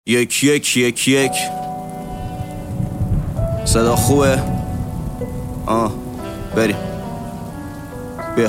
یک یک یک یک صدا خوبه؟ بریم بیا.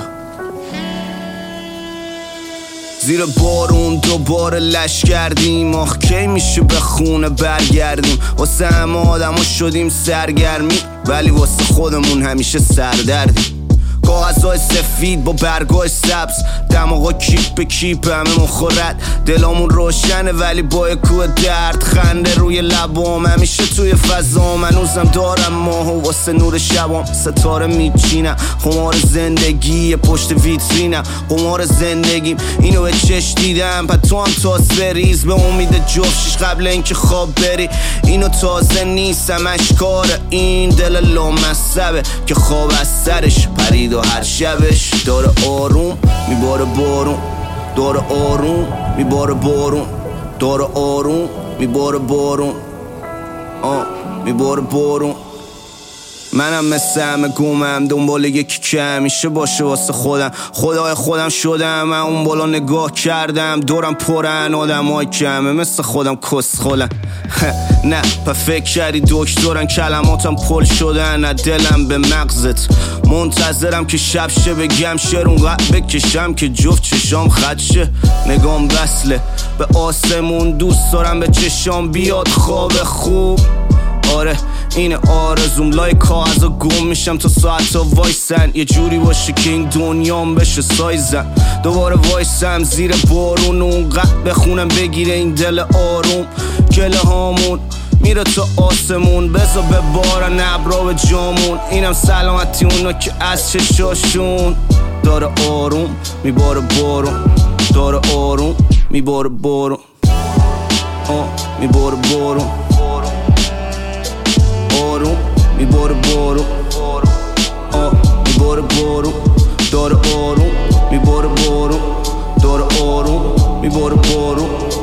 زیر بارون دوباره لش کردیم، آخ کی میشه به خونه برگردیم. واسه همه آدم ها شدیم سرگرمی، ولی واسه خودمون همیشه سردردیم. کاغذهای سفید با برگای سبز، دماغا کیپ به کیپ همه مخورد. دلامون روشنه ولی با کوه درد، خنده روی لبام همیشه توی فضام. هنوزم دارم ماهو واسه نور شبام، ستاره میچینم. خمار زندگی پشت ویترینم، قمار زندگیم اینو به چش دیدم. پس تو هم تاس بریز به امید جفتش قبل اینکه خواب بری. اینو تازه نیستم اشکاره، این دل لامصبه که خواب از سرش پرید و هر شبش داره آروم میباره بارون، داره آروم میباره بارون، داره آروم میباره بارون، میباره بارون. منم مثل همه گمم دنبال یکی که همیشه باشه واسه خودم. خدای خودم شدم، من اون بالا نگاه کردم دورم پرن آدم های کمه مثل خودم کسخولن. نه پا فکر کردی دکترن، کلماتم پل شدن از دلم به مغزت. منتظرم که شب شه بگم شرون بکشم که جفت چشام خط شه. نگام وصله به آسمون، دوست دارم به چشام بیاد خواب خوب. آره اینه آرزوم، لای کاغذا گم میشم تا ساعتا وایسن. یه جوری باشه که این دنیام بشه سایزن. دوباره وایسم زیر بارون و اونقدر بخونم بگیره این دل آروم. گله هامون میره تا آسمون، بذار به بارن ابرا به جامون. اینم سلامتی اونا که از چشاشون داره آروم میباره بارون، داره آروم میباره بارون، میباره بارون، آروم میباره بارون، میباره بارون، داره آروم میباره بارون، داره آروم میباره بارون.